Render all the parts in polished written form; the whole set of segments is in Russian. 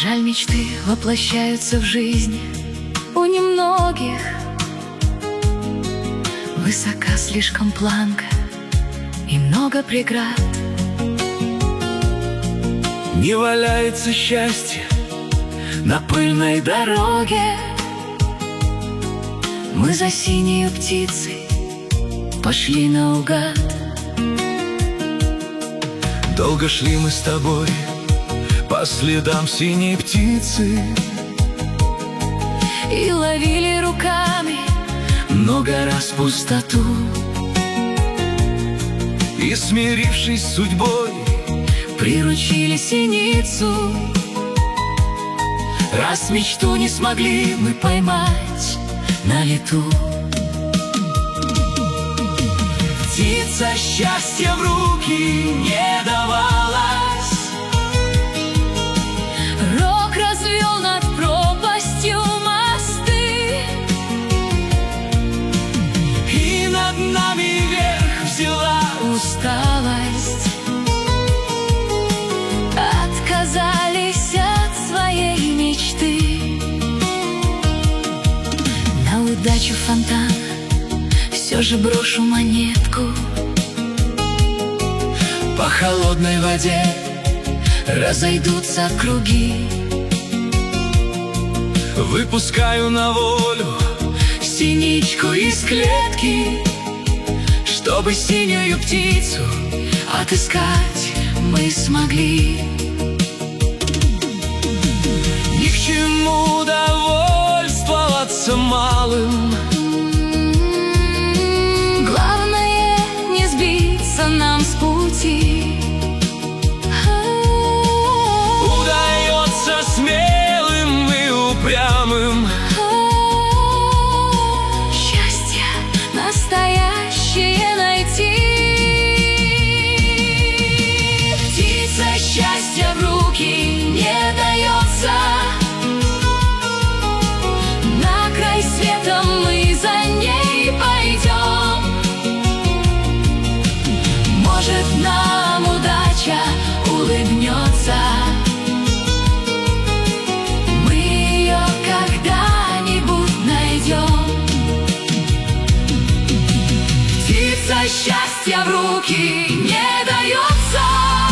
Жаль, мечты воплощаются в жизнь у немногих. Высока слишком планка и много преград. Не валяется счастье на пыльной дороге. Мы за синей птицей пошли наугад. Долго шли мы с тобой по следам синей птицы и ловили руками много раз пустоту. И, смирившись с судьбой, приручили синицу. раз мечту не смогли мы поймать на лету. Птица счастья в руки не давалась. Рок развел над пропастью мосты, и над нами верх взяла усталость. Отказались от своей мечты. На удачу фонтан все же брошу монетку. По холодной воде разойдутся круги. выпускаю на волю Синичку из клетки, чтобы синюю птицу отыскать мы смогли. ни к чему довольствоваться малым. Главное не сбиться нам с пути. Удается смелым и упрямым Счастье настоящее найти. птица счастья в руки Не дается. На край света мы за ней пойдем. Может, нам удача улыбнется. Мы ее когда-нибудь найдем. птица счастья в руки Не дается.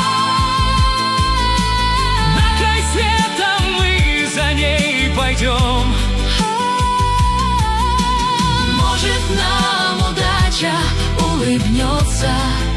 на край света мы за ней пойдем. Может, нам удача улыбнется.